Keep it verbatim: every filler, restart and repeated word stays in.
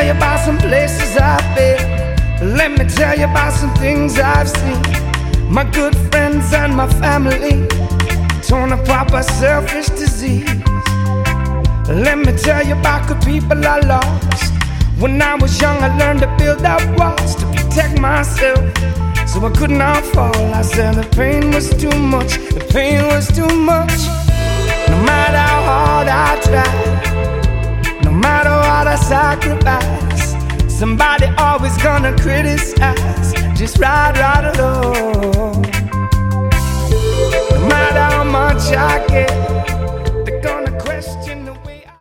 tell you about some places I've been. Let me tell you about some things I've seen. My good friends and my family torn apart by selfish disease. Let me tell you about the people I lost. When I was young I learned to build up walls to protect myself, so I could not fall. I said the pain was too much, the pain was too much. No matter how hard I tried, no matter what I sacrifice, somebody always gonna criticize. Just ride right along. No matter how much I get,